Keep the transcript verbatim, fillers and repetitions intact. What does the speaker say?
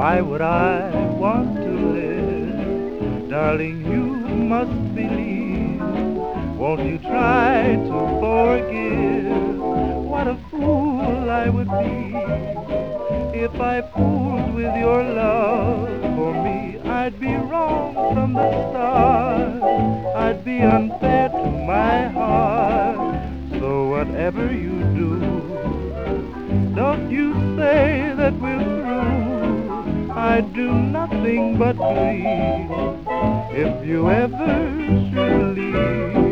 Why would I want to live? Darling, you must believe. Won't you try to forgive? What a fool I would be if I fooled with your love for me. I'd be wrong from the start. I'd be unfair to my heart. So whatever you do, don't you say that we're through. I'd do nothing but grieve if you ever should leave.